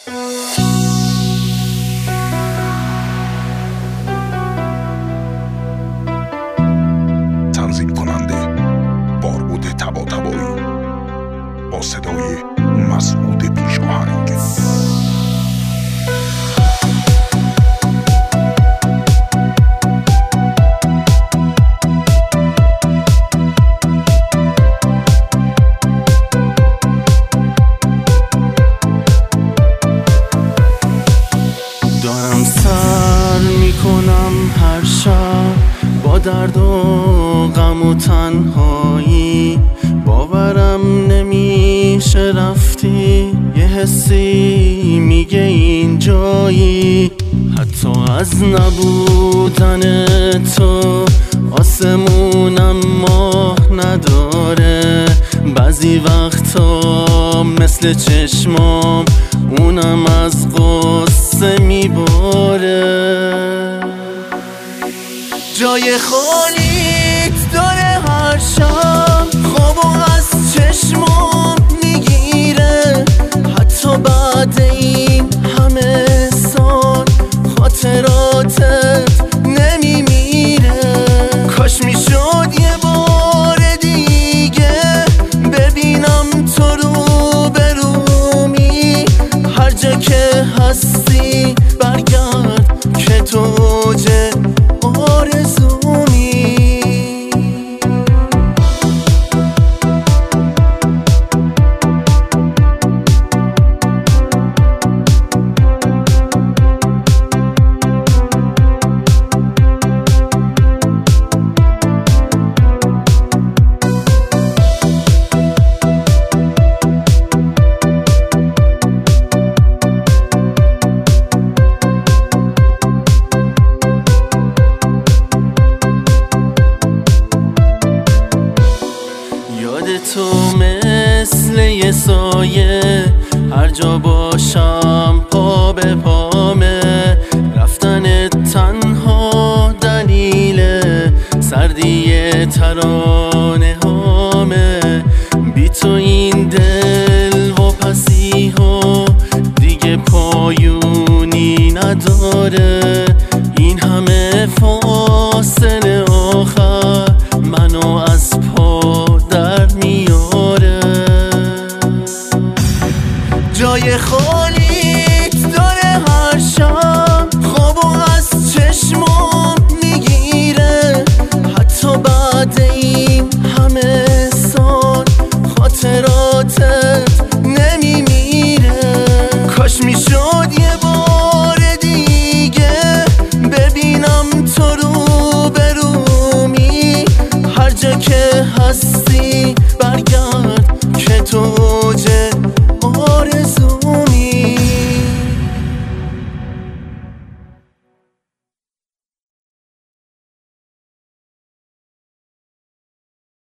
تنظیم کننده بارود طباطبایی با صدای مسعود پیشاهنگ. دارم سر میکنم هر شب با درد و غم و تنهایی، باورم نمیشه رفتی، یه حسی میگه این جایی. حتی از نبودن تو آسمونم ماه نداره، بعضی وقتا مثل چشمام اونم از قصه میباره. جای خالیت داره هر شب، خوابو از چشمام میگیره، حتی بعد این همه سال خاطراتت نمیمیره. کاش میشد یه بار دیگه ببینم تو رو برومی، هر جا که هستی برگرد که تو اوج آرزومی. تو مثل یه سایه، هر جا باشم پا به پامه، رفتن تنها دلیل سردی ترانه هامه. بی تو این دل و پسی ها دیگه پایونی نداره، این همه فاصله آخر منو از پا در میاره. جای خالیت داره هر شب، خوابو از چشمام میگیره، حتی بعد این همه سال خاطراتت نمیمیره. کاش میشه